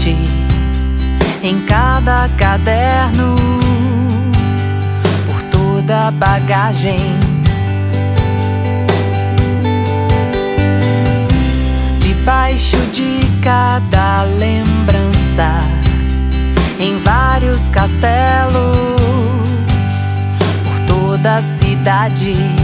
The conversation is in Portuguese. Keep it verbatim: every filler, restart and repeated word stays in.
noite, em cada caderno, por toda a bagagem. Debaixo de cada lembrança, em vários castelos, por toda a cidade.